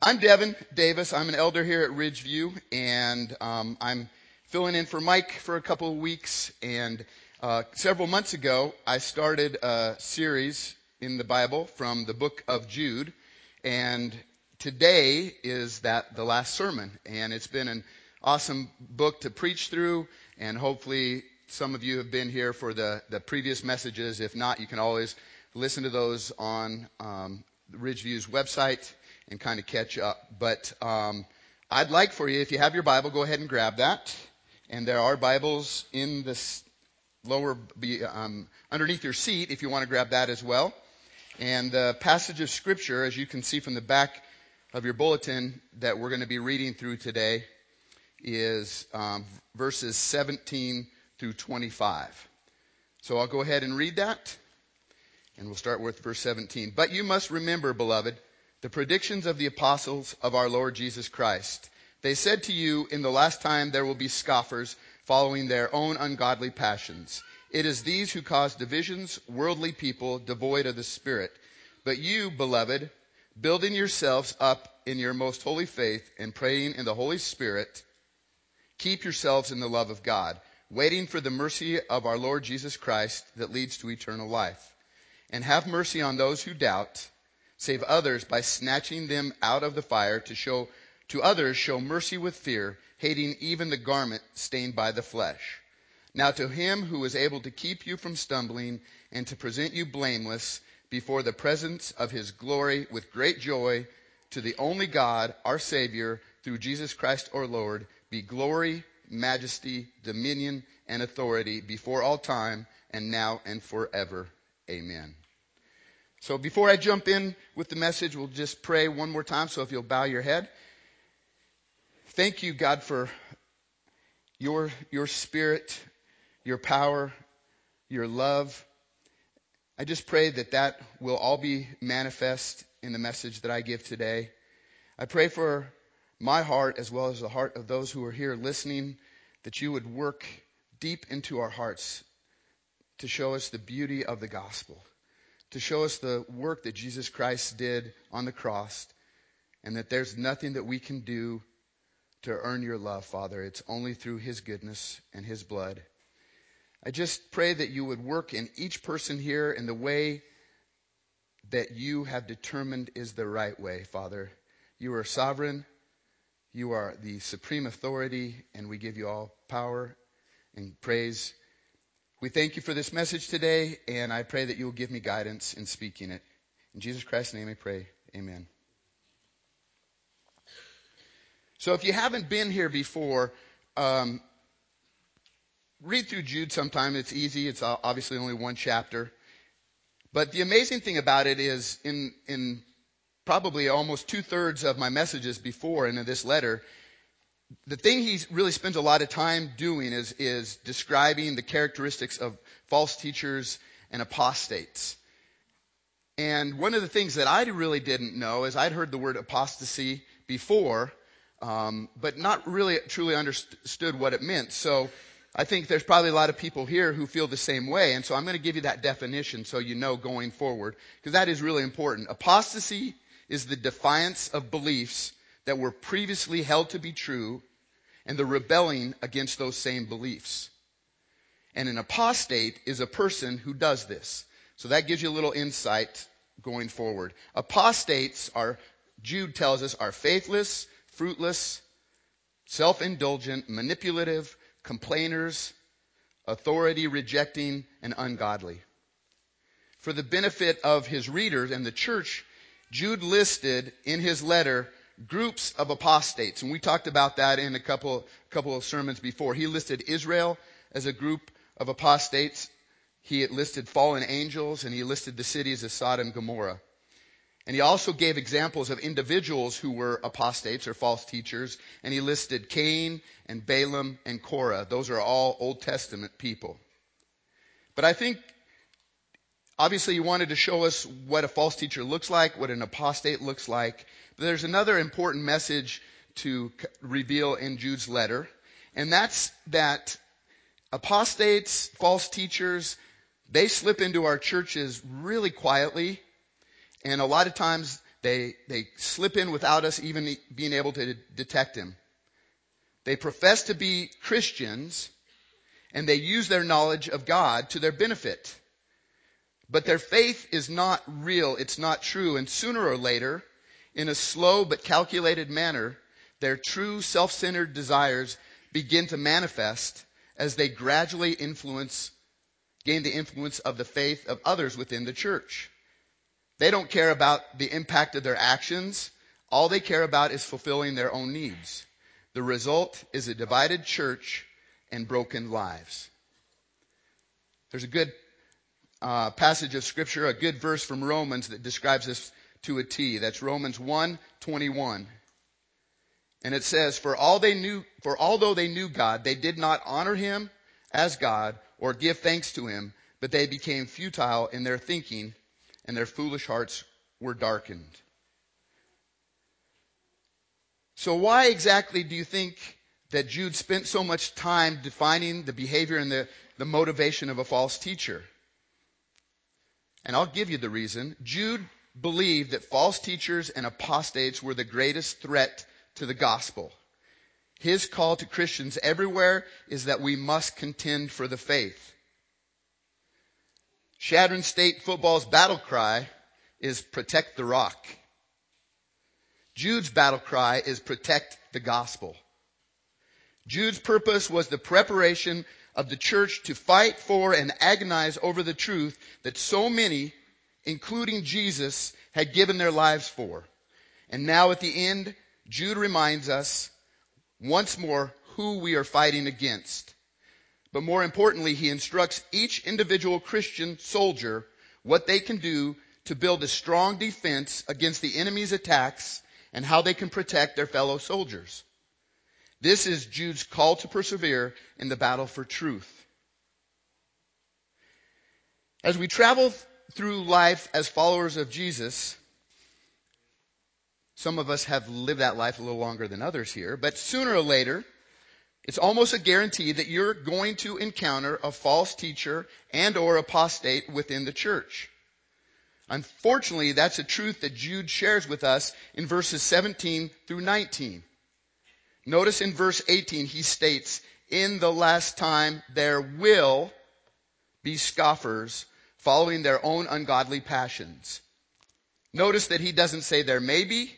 I'm Devin Davis. I'm an elder here at Ridgeview, and I'm filling in for Mike for a couple of weeks. And several months ago, I started a series in the Bible from the book of Jude, and today is the last sermon. And it's been an awesome book to preach through, and hopefully some of you have been here for the previous messages. If not, you can always listen to those on Ridgeview's website and kind of catch up. But I'd like for you, if you have your Bible, go ahead and grab that. And there are Bibles in this lower, underneath your seat if you want to grab that as well. And the passage of Scripture, as you can see from the back of your bulletin that we're going to be reading through today, is verses 17 through 25. So I'll go ahead and read that. And we'll start with verse 17. But you must remember, beloved, the predictions of the apostles of our Lord Jesus Christ. They said to you, in the last time there will be scoffers following their own ungodly passions. It is these who cause divisions, worldly people devoid of the Spirit. But you, beloved, building yourselves up in your most holy faith and praying in the Holy Spirit, keep yourselves in the love of God, waiting for the mercy of our Lord Jesus Christ that leads to eternal life. And have mercy on those who doubt. Save others by snatching them out of the fire. To others show mercy with fear, hating even the garment stained by the flesh. Now to him who is able to keep you from stumbling and to present you blameless before the presence of his glory with great joy, to the only God, our Savior, through Jesus Christ our Lord, be glory, majesty, dominion, and authority before all time and now and forever. Amen. So before I jump in with the message, we'll just pray one more time. So if you'll bow your head. Thank you, God, for your Spirit, your power, your love. I just pray that will all be manifest in the message that I give today. I pray for my heart as well as the heart of those who are here listening, that you would work deep into our hearts to show us the beauty of the gospel, to show us the work that Jesus Christ did on the cross, and that there's nothing that we can do to earn your love, Father. It's only through his goodness and his blood. I just pray that you would work in each person here in the way that you have determined is the right way, Father. You are sovereign. You are the supreme authority, and we give you all power and praise. We thank you for this message today, and I pray that you will give me guidance in speaking it. In Jesus Christ's name I pray. Amen. So if you haven't been here before, read through Jude sometime. It's easy. It's obviously only one chapter. But the amazing thing about it is in probably almost 2/3 of my messages before and in this letter, the thing he really spends a lot of time doing is describing the characteristics of false teachers and apostates. And one of the things that I really didn't know is I'd heard the word apostasy before, but not really truly understood what it meant. So I think there's probably a lot of people here who feel the same way. And so I'm going to give you that definition so you know going forward, because that is really important. Apostasy is the defiance of beliefs that were previously held to be true and the rebelling against those same beliefs. And an apostate is a person who does this. So that gives you a little insight going forward. Apostates Jude tells us, are faithless, fruitless, self-indulgent, manipulative, complainers, authority rejecting, and ungodly. For the benefit of his readers and the church, Jude listed in his letter groups of apostates. And we talked about that in a couple of sermons before. He listed Israel as a group of apostates. He had listed fallen angels, and he listed the cities of Sodom and Gomorrah. And he also gave examples of individuals who were apostates or false teachers. And he listed Cain and Balaam and Korah. Those are all Old Testament people. But I think obviously he wanted to show us what a false teacher looks like, what an apostate looks like. But there's another important message to reveal in Jude's letter. And that's that apostates, false teachers, they slip into our churches really quietly. And a lot of times They slip in without us even being able to detect him. They profess to be Christians, and they use their knowledge of God to their benefit. But their faith is not real, it's not true, and sooner or later, in a slow but calculated manner, their true self-centered desires begin to manifest as they gradually gain the influence of the faith of others within the church. They don't care about the impact of their actions. All they care about is fulfilling their own needs. The result is a divided church and broken lives. There's a good passage of Scripture, a good verse from Romans that describes this to a T. That's Romans 1:21. And it says, For although they knew God, they did not honor him as God or give thanks to him, but they became futile in their thinking, and their foolish hearts were darkened. So why exactly do you think that Jude spent so much time defining the behavior and the motivation of a false teacher? And I'll give you the reason. Jude believed that false teachers and apostates were the greatest threat to the gospel. His call to Christians everywhere is that we must contend for the faith. Chadron State football's battle cry is protect the rock. Jude's battle cry is protect the gospel. Jude's purpose was the preparation of the church to fight for and agonize over the truth that so many, including Jesus, had given their lives for. And now at the end, Jude reminds us once more who we are fighting against. But more importantly, he instructs each individual Christian soldier what they can do to build a strong defense against the enemy's attacks and how they can protect their fellow soldiers. This is Jude's call to persevere in the battle for truth. As we travel through life as followers of Jesus, some of us have lived that life a little longer than others here, but sooner or later, it's almost a guarantee that you're going to encounter a false teacher and or apostate within the church. Unfortunately, that's a truth that Jude shares with us in verses 17 through 19. Notice in verse 18, he states, in the last time there will be scoffers following their own ungodly passions. Notice that he doesn't say there may be,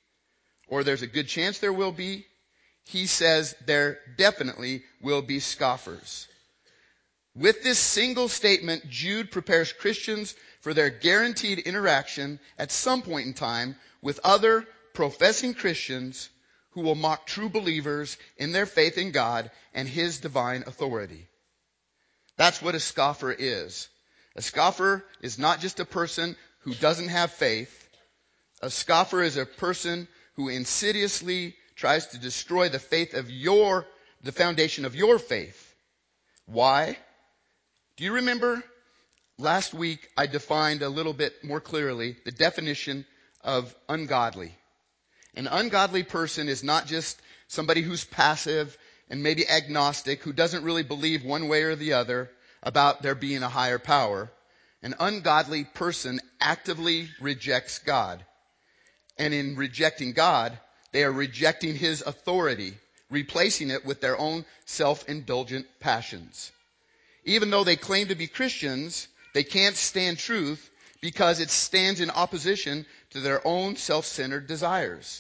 or there's a good chance there will be. He says there definitely will be scoffers. With this single statement, Jude prepares Christians for their guaranteed interaction at some point in time with other professing Christians who will mock true believers in their faith in God and his divine authority. That's what a scoffer is. A scoffer is not just a person who doesn't have faith. A scoffer is a person who insidiously tries to destroy the faith of the foundation of your faith. Why? Do you remember last week I defined a little bit more clearly the definition of ungodly? An ungodly person is not just somebody who's passive and maybe agnostic, who doesn't really believe one way or the other about there being a higher power. An ungodly person actively rejects God. And in rejecting God, they are rejecting his authority, replacing it with their own self-indulgent passions. Even though they claim to be Christians, they can't stand truth because it stands in opposition to their own self-centered desires.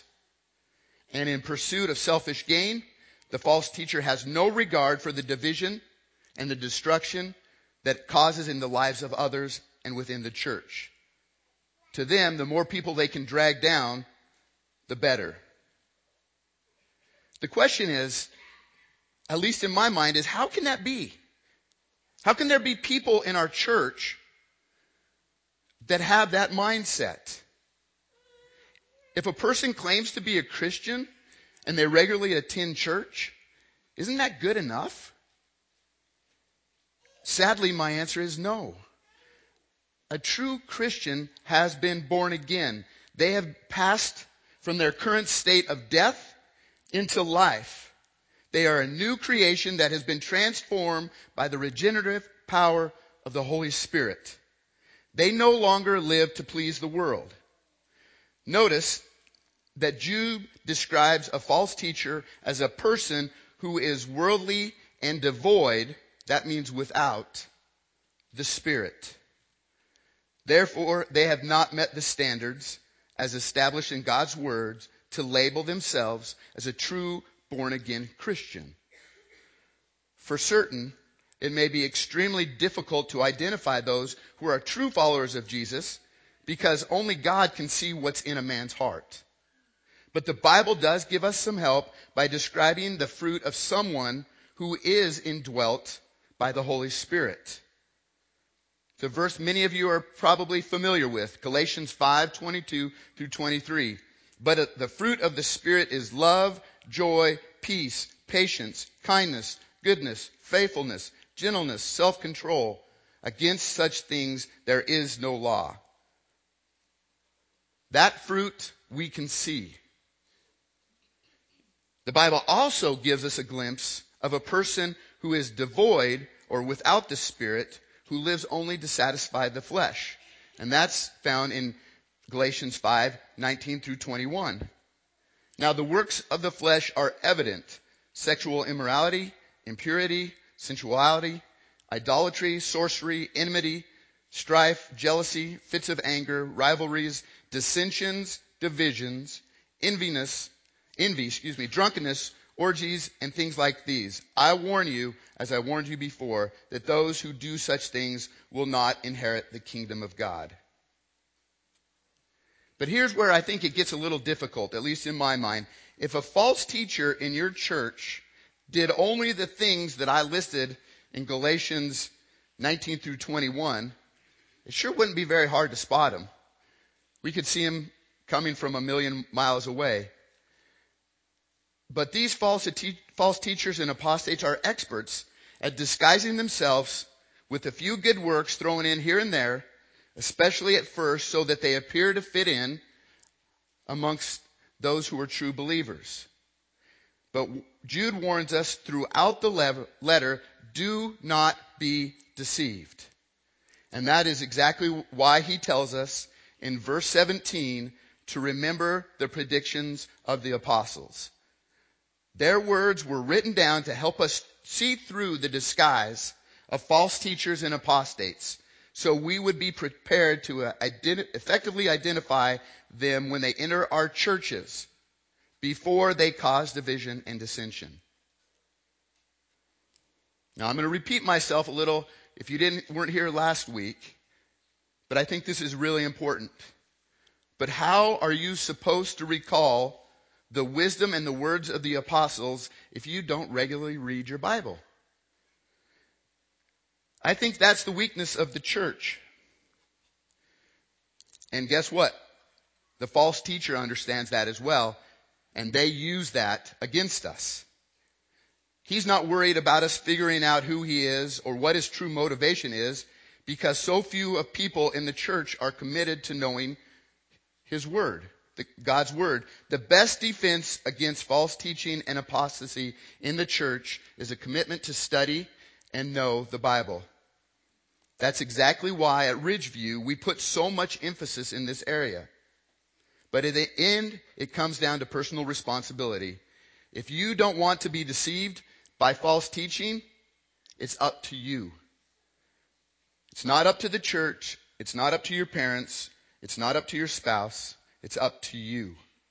And in pursuit of selfish gain, the false teacher has no regard for the division and the destruction that it causes in the lives of others and within the church. To them, the more people they can drag down, the better. The question is, at least in my mind, is how can that be? How can there be people in our church that have that mindset? If a person claims to be a Christian and they regularly attend church, isn't that good enough? Sadly, my answer is no. A true Christian has been born again. They have passed from their current state of death into life. They are a new creation that has been transformed by the regenerative power of the Holy Spirit. They no longer live to please the world. Notice that Jude describes a false teacher as a person who is worldly and devoid, that means without, the Spirit. Therefore, they have not met the standards as established in God's words to label themselves as a true born-again Christian. For certain, it may be extremely difficult to identify those who are true followers of Jesus because only God can see what's in a man's heart. But the Bible does give us some help by describing the fruit of someone who is indwelt by the Holy Spirit. The verse many of you are probably familiar with, Galatians 5:22 through 23. But the fruit of the Spirit is love, joy, peace, patience, kindness, goodness, faithfulness, gentleness, self-control. Against such things there is no law. That fruit we can see. The Bible also gives us a glimpse of a person who is devoid or without the Spirit, who lives only to satisfy the flesh. And that's found in Galatians 5:19 through 21. Now the works of the flesh are evident: sexual immorality, impurity, sensuality, idolatry, sorcery, enmity, strife, jealousy, fits of anger, rivalries, dissensions, divisions, drunkenness, orgies, and things like these. I warn you, as I warned you before, that those who do such things will not inherit the kingdom of God. But here's where I think it gets a little difficult, at least in my mind. If a false teacher in your church did only the things that I listed in Galatians 19 through 21, it sure wouldn't be very hard to spot him. We could see him coming from a million miles away. But these false teachers and apostates are experts at disguising themselves with a few good works thrown in here and there, especially at first, so that they appear to fit in amongst those who are true believers. But Jude warns us throughout the letter, do not be deceived. And that is exactly why he tells us in verse 17 to remember the predictions of the apostles. Their words were written down to help us see through the disguise of false teachers and apostates, so we would be prepared to effectively identify them when they enter our churches before they cause division and dissension. Now, I'm going to repeat myself a little if you weren't here last week, but I think this is really important. But how are you supposed to recall the wisdom and the words of the apostles if you don't regularly read your Bible? I think that's the weakness of the church. And guess what? The false teacher understands that as well, and they use that against us. He's not worried about us figuring out who he is or what his true motivation is, because so few of people in the church are committed to knowing his word, God's word. The best defense against false teaching and apostasy in the church is a commitment to study and know the Bible. That's exactly why at Ridgeview we put so much emphasis in this area. But at the end, it comes down to personal responsibility. If you don't want to be deceived by false teaching, it's up to you. It's not up to the church. It's not up to your parents. It's not up to your spouse. It's up to you.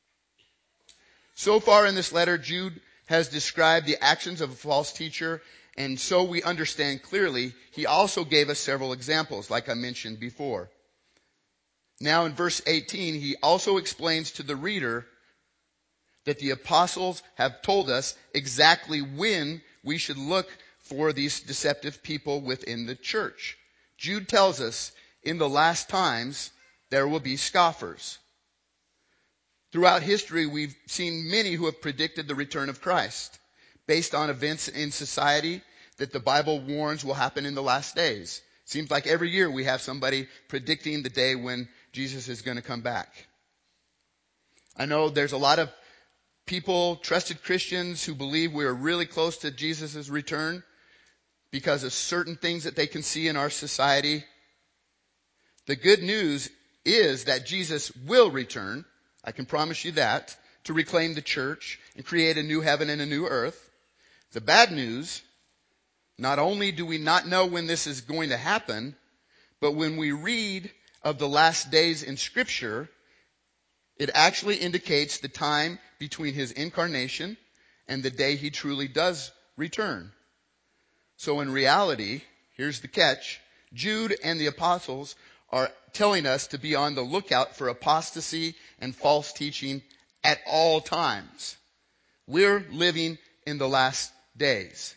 So far in this letter, Jude has described the actions of a false teacher, and so we understand clearly, he also gave us several examples, like I mentioned before. Now in verse 18, he also explains to the reader that the apostles have told us exactly when we should look for these deceptive people within the church. Jude tells us in the last times there will be scoffers. Throughout history, we've seen many who have predicted the return of Christ based on events in society that the Bible warns will happen in the last days. Seems like every year we have somebody predicting the day when Jesus is going to come back. I know there's a lot of people, trusted Christians, who believe we're really close to Jesus' return because of certain things that they can see in our society. The good news is that Jesus will return I can promise you that, to reclaim the church and create a new heaven and a new earth. The bad news, not only do we not know when this is going to happen, but when we read of the last days in Scripture, it actually indicates the time between his incarnation and the day he truly does return. So in reality, here's the catch, Jude and the apostles are telling us to be on the lookout for apostasy and false teaching at all times. We're living in the last days.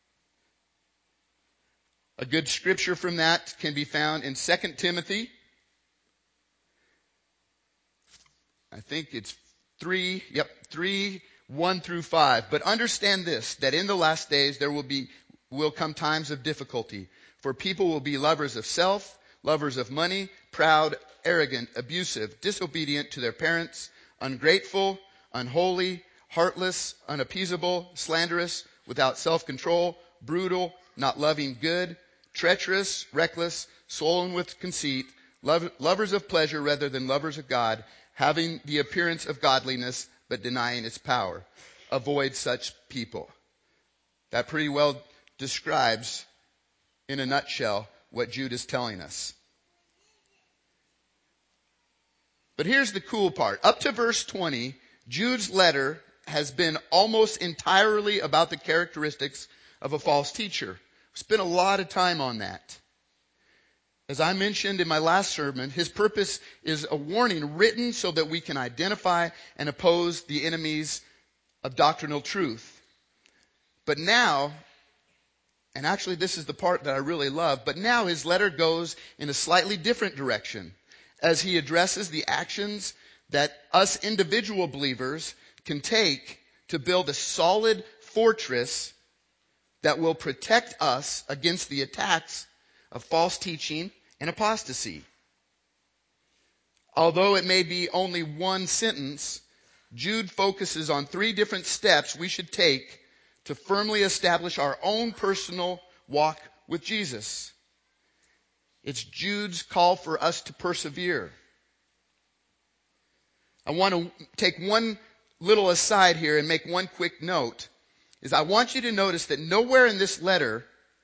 A good scripture from that can be found in 2 Timothy. I think it's 3, 1 through 5. But understand this, that in the last days there will come times of difficulty. For people will be lovers of self, lovers of money, proud, arrogant, abusive, disobedient to their parents, ungrateful, unholy, heartless, unappeasable, slanderous, without self-control, brutal, not loving good, treacherous, reckless, swollen with conceit, lovers of pleasure rather than lovers of God, having the appearance of godliness but denying its power. Avoid such people. That pretty well describes, in a nutshell, what Jude is telling us. But here's the cool part. Up to verse 20, Jude's letter has been almost entirely about the characteristics of a false teacher. We spent a lot of time on that. As I mentioned in my last sermon, his purpose is a warning written so that we can identify and oppose the enemies of doctrinal truth. But now, and actually this is the part that I really love, but now his letter goes in a slightly different direction as he addresses the actions that us individual believers can take to build a solid fortress that will protect us against the attacks of false teaching and apostasy. Although it may be only one sentence, Jude focuses on 3 different steps we should take to firmly establish our own personal walk with Jesus. It's Jude's call for us to persevere. I want to take one little aside here and make one quick note. Is I want you to notice that nowhere in this letter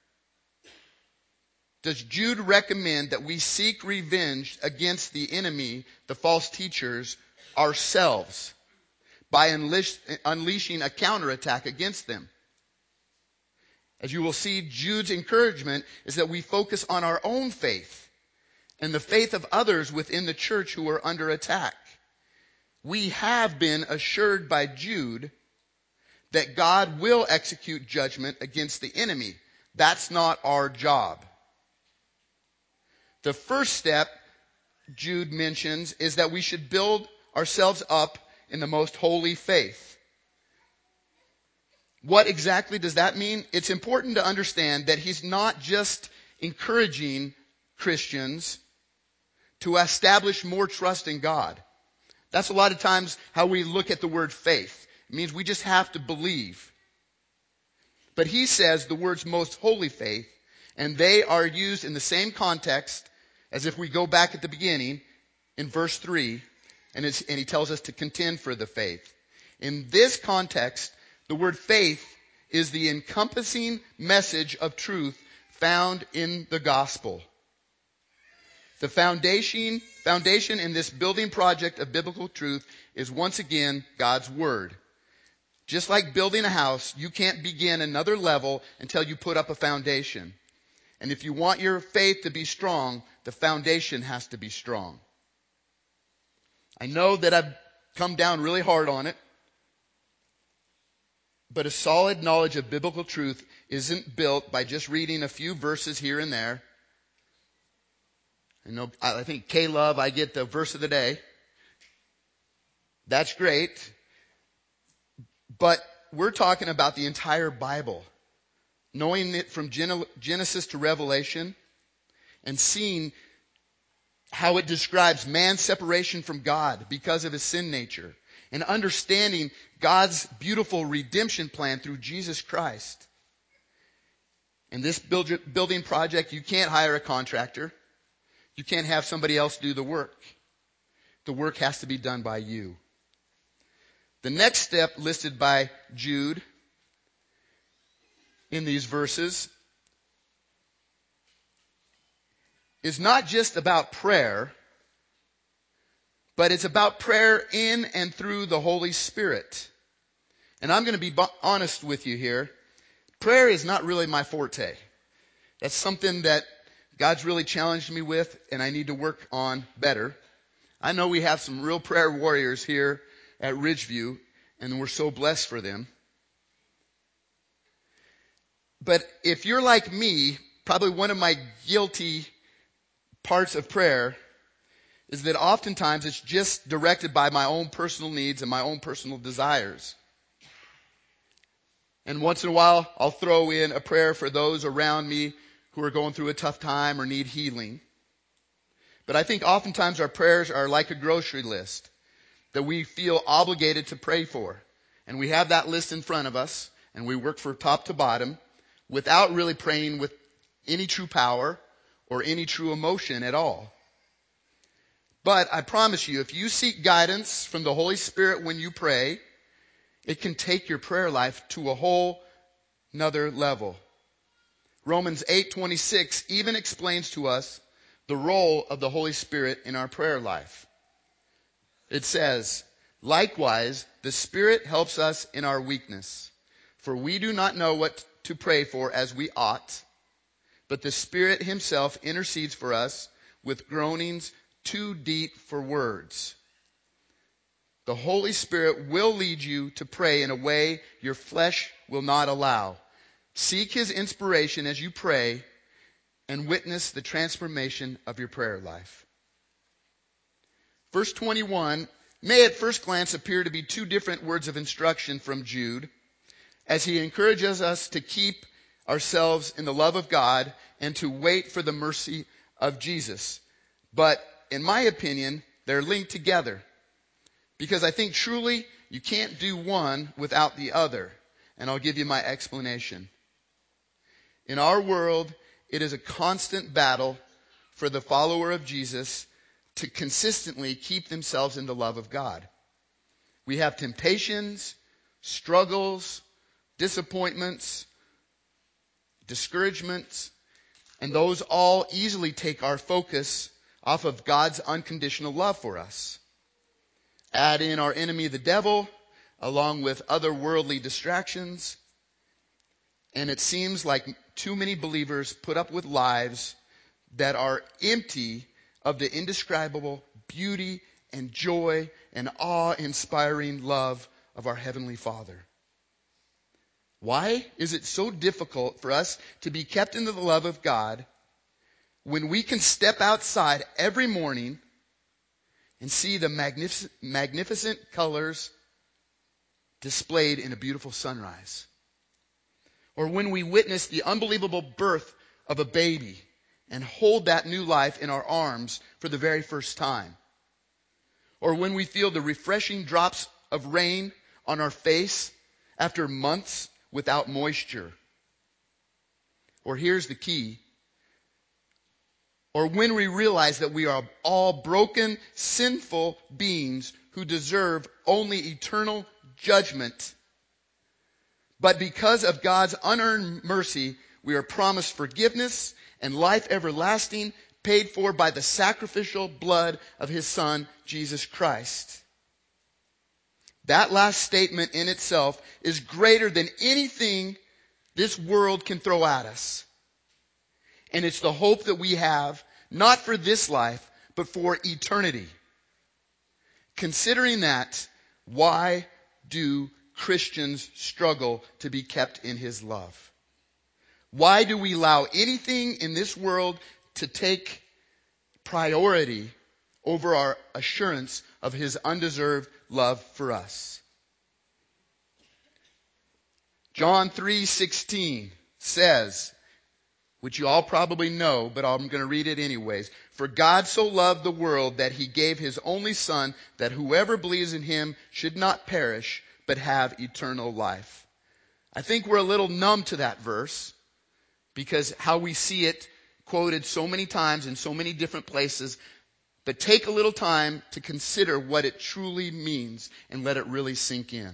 does Jude recommend that we seek revenge against the enemy, the false teachers, ourselves by unleashing a counterattack against them. As you will see, Jude's encouragement is that we focus on our own faith and the faith of others within the church who are under attack. We have been assured by Jude that God will execute judgment against the enemy. That's not our job. The first step Jude mentions is that we should build ourselves up in the most holy faith. What exactly does that mean? It's important to understand that he's not just encouraging Christians to establish more trust in God. That's a lot of times how we look at the word faith. It means we just have to believe. But he says the words most holy faith, and they are used in the same context as if we go back at the beginning in verse 3, and he tells us to contend for the faith. In this context, the word faith is the encompassing message of truth found in the gospel. The foundation in this building project of biblical truth is once again God's Word. Just like building a house, you can't begin another level until you put up a foundation. And if you want your faith to be strong, the foundation has to be strong. I know that I've come down really hard on it, but a solid knowledge of biblical truth isn't built by just reading a few verses here and there. I think K-Love, I get the verse of the day. That's great. But we're talking about the entire Bible. Knowing it from Genesis to Revelation and seeing how it describes man's separation from God because of his sin nature. And understanding God's beautiful redemption plan through Jesus Christ. In this building project, you can't hire a contractor. You can't have somebody else do the work. The work has to be done by you. The next step listed by Jude in these verses is not just about prayer, but it's about prayer in and through the Holy Spirit. And I'm going to be honest with you here. Prayer is not really my forte. That's something that God's really challenged me with, and I need to work on better. I know we have some real prayer warriors here at Ridgeview, and we're so blessed for them. But if you're like me, probably one of my guilty parts of prayer is that oftentimes it's just directed by my own personal needs and my own personal desires. And once in a while, I'll throw in a prayer for those around me who are going through a tough time or need healing. But I think oftentimes our prayers are like a grocery list that we feel obligated to pray for. And we have that list in front of us, and we work from top to bottom without really praying with any true power or any true emotion at all. But I promise you, if you seek guidance from the Holy Spirit when you pray, it can take your prayer life to a whole nother level. Romans 8:26 even explains to us the role of the Holy Spirit in our prayer life. It says, "Likewise, the Spirit helps us in our weakness, for we do not know what to pray for as we ought, but the Spirit himself intercedes for us with groanings too deep for words." The Holy Spirit will lead you to pray in a way your flesh will not allow. Seek his inspiration as you pray and witness the transformation of your prayer life. Verse 21 may at first glance appear to be two different words of instruction from Jude, as he encourages us to keep ourselves in the love of God and to wait for the mercy of Jesus. But in my opinion, they're linked together, because I think truly you can't do one without the other. And I'll give you my explanation. In our world, it is a constant battle for the follower of Jesus to consistently keep themselves in the love of God. We have temptations, struggles, disappointments, discouragements, and those all easily take our focus off of God's unconditional love for us. Add in our enemy, the devil, along with other worldly distractions, and it seems like too many believers put up with lives that are empty of the indescribable beauty and joy and awe-inspiring love of our Heavenly Father. Why is it so difficult for us to be kept into the love of God when we can step outside every morning and see the magnificent colors displayed in a beautiful sunrise? Or when we witness the unbelievable birth of a baby and hold that new life in our arms for the very first time? Or when we feel the refreshing drops of rain on our face after months without moisture? Or here's the key. Or when we realize that we are all broken, sinful beings who deserve only eternal judgment, but because of God's unearned mercy, we are promised forgiveness and life everlasting, paid for by the sacrificial blood of his Son, Jesus Christ. That last statement in itself is greater than anything this world can throw at us. And it's the hope that we have, not for this life, but for eternity. Considering that, why do Christians struggle to be kept in his love? Why do we allow anything in this world to take priority over our assurance of his undeserved love for us? John 3:16 says, which you all probably know, but I'm going to read it anyways. "For God so loved the world that he gave his only Son, that whoever believes in him should not perish, but have eternal life." I think we're a little numb to that verse, because how we see it quoted so many times in so many different places But take a little time to consider what it truly means and let it really sink in.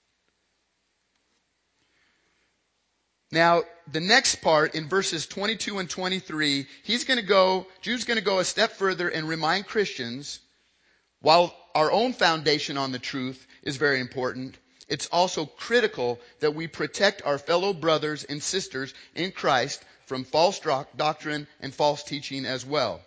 Now, the next part in verses 22 and 23, Jude's going to go a step further and remind Christians, while our own foundation on the truth is very important, it's also critical that we protect our fellow brothers and sisters in Christ from false doctrine and false teaching as well.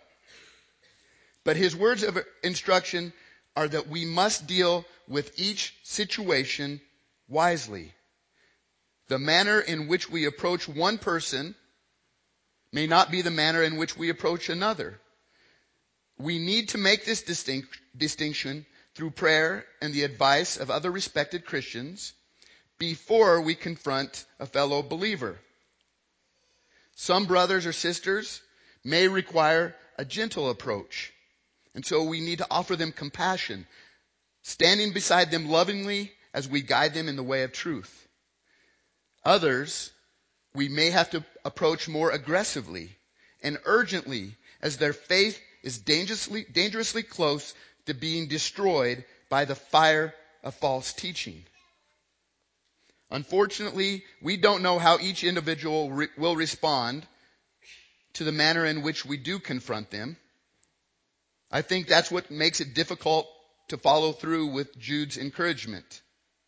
But his words of instruction are that we must deal with each situation wisely. The manner in which we approach one person may not be the manner in which we approach another. We need to make this distinction through prayer and the advice of other respected Christians before we confront a fellow believer. Some brothers or sisters may require a gentle approach, and so we need to offer them compassion, standing beside them lovingly as we guide them in the way of truth. Others, we may have to approach more aggressively and urgently as their faith is dangerously close to being destroyed by the fire of false teaching. Unfortunately, we don't know how each individual will respond to the manner in which we do confront them. I think that's what makes it difficult to follow through with Jude's encouragement.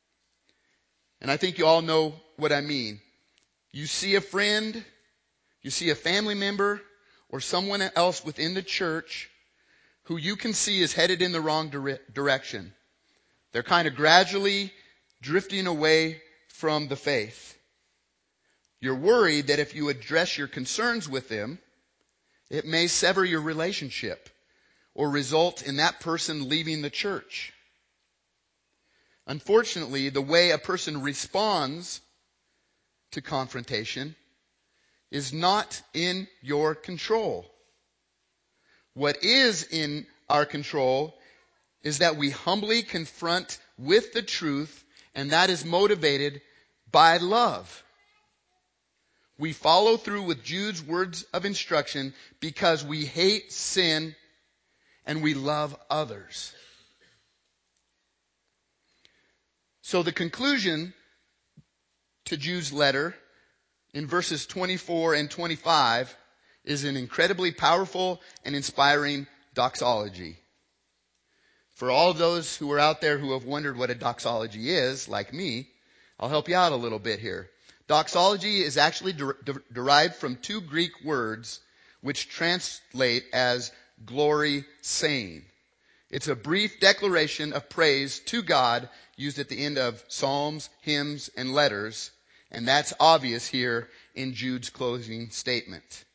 And I think you all know what I mean. You see a friend, you see a family member, or someone else within the church who you can see is headed in the wrong direction. They're kind of gradually drifting away from the faith. You're worried that if you address your concerns with them, it may sever your relationship or result in that person leaving the church. Unfortunately, the way a person responds to confrontation is not in your control. What is in our control is that we humbly confront with the truth, and that is motivated by love. We follow through with Jude's words of instruction because we hate sin and we love others. So the conclusion to Jude's letter in verses 24 and 25 is an incredibly powerful and inspiring doxology. For all of those who are out there who have wondered what a doxology is, like me, I'll help you out a little bit here. Doxology is actually derived from two Greek words which translate as glory saying. It's a brief declaration of praise to God used at the end of psalms, hymns, and letters, and that's obvious here in Jude's closing statement.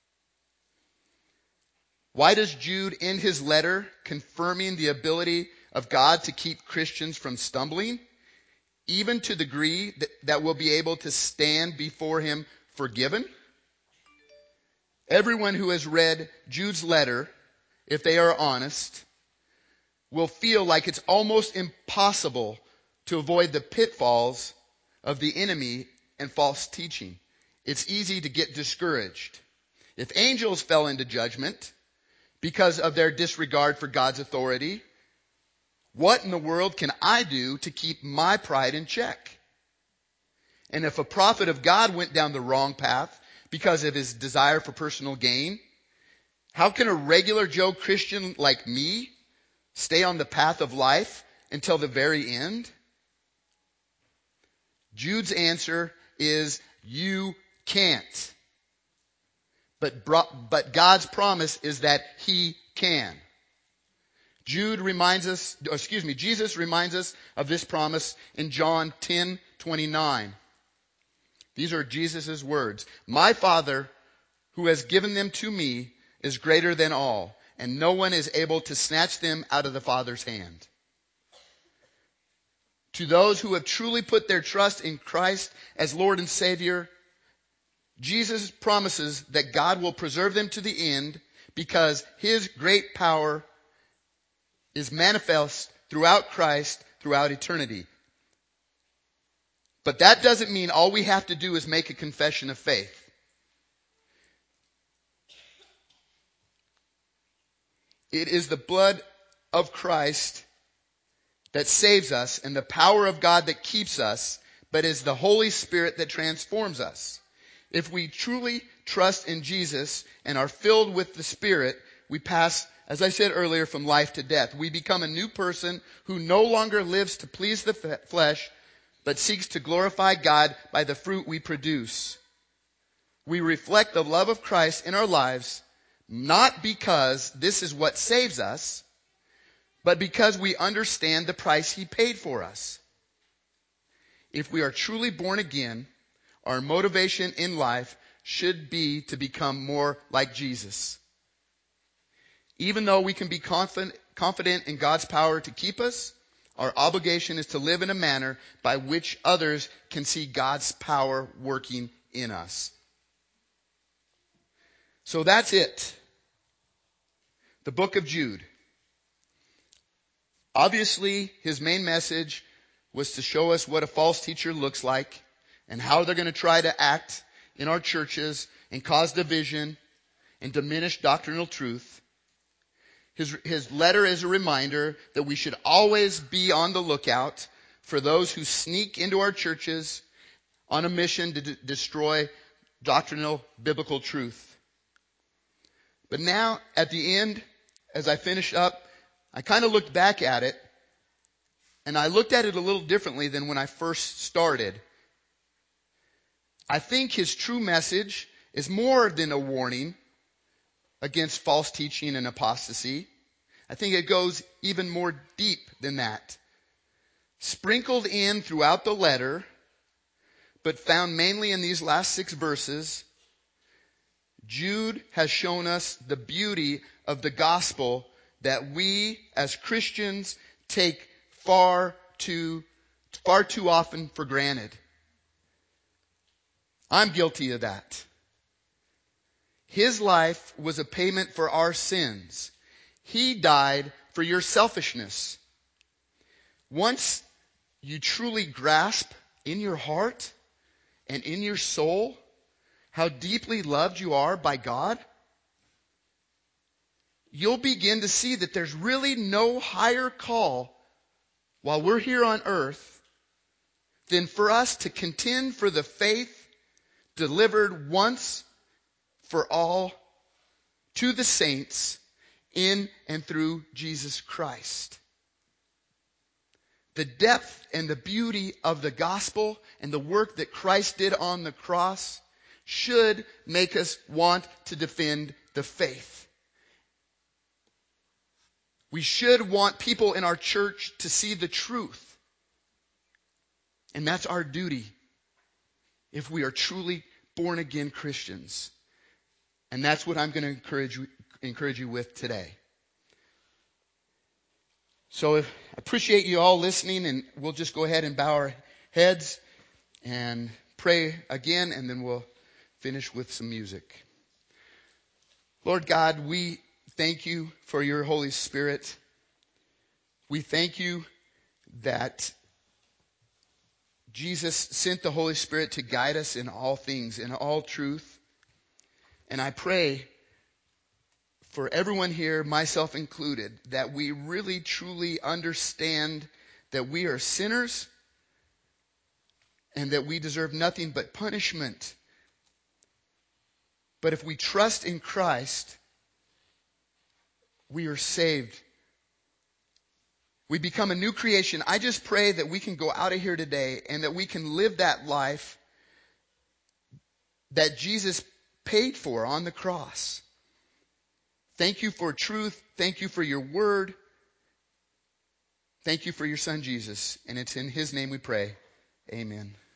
Why does Jude end his letter confirming the ability of God to keep Christians from stumbling, even to the degree that we'll be able to stand before him forgiven? Everyone who has read Jude's letter, if they are honest, will feel like it's almost impossible to avoid the pitfalls of the enemy and false teaching. It's easy to get discouraged. If angels fell into judgment because of their disregard for God's authority, what in the world can I do to keep my pride in check? And if a prophet of God went down the wrong path because of his desire for personal gain, how can a regular Joe Christian like me stay on the path of life until the very end? Jude's answer is you can't. But God's promise is that he can. Jesus reminds us of this promise in John 10:29. These are Jesus' words. My Father, who has given them to me, is greater than all, and no one is able to snatch them out of the Father's hand. To those who have truly put their trust in Christ as Lord and Savior, Jesus promises that God will preserve them to the end because his great power is manifest throughout Christ throughout eternity. But that doesn't mean all we have to do is make a confession of faith. It is the blood of Christ that saves us and the power of God that keeps us, but is the Holy Spirit that transforms us. If we truly trust in Jesus and are filled with the Spirit, we pass, as I said earlier, from life to death. We become a new person who no longer lives to please the flesh, but seeks to glorify God by the fruit we produce. We reflect the love of Christ in our lives, not because this is what saves us, but because we understand the price He paid for us. If we are truly born again, our motivation in life should be to become more like Jesus. Even though we can be confident in God's power to keep us, our obligation is to live in a manner by which others can see God's power working in us. So that's it. The book of Jude. Obviously, his main message was to show us what a false teacher looks like and how they're going to try to act in our churches and cause division and diminish doctrinal truth. His letter is a reminder that we should always be on the lookout for those who sneak into our churches on a mission to destroy doctrinal biblical truth. But now, at the end, as I finish up, I kind of looked back at it, and I looked at it a little differently than when I first started. I think his true message is more than a warning against false teaching and apostasy. I think it goes even more deep than that. Sprinkled in throughout the letter, but found mainly in these last 6 verses, Jude has shown us the beauty of the gospel that we as Christians take far too often for granted. I'm guilty of that. His life was a payment for our sins. He died for your selfishness. Once you truly grasp in your heart and in your soul how deeply loved you are by God, you'll begin to see that there's really no higher call while we're here on earth than for us to contend for the faith delivered once for all to the saints in and through Jesus Christ. The depth and the beauty of the gospel and the work that Christ did on the cross should make us want to defend the faith. We should want people in our church to see the truth. And that's our duty if we are truly born again Christians. And that's what I'm going to encourage you with today. So I appreciate you all listening, and we'll just go ahead and bow our heads and pray again, and then we'll finish with some music. Lord God, we thank you for your Holy Spirit. We thank you that Jesus sent the Holy Spirit to guide us in all things, in all truth. And I pray for everyone here, myself included, that we really truly understand that we are sinners and that we deserve nothing but punishment. But if we trust in Christ, we are saved. We become a new creation. I just pray that we can go out of here today and that we can live that life that Jesus paid for on the cross. Thank you for truth. Thank you for your word. Thank you for your son, Jesus. And it's in his name we pray. Amen.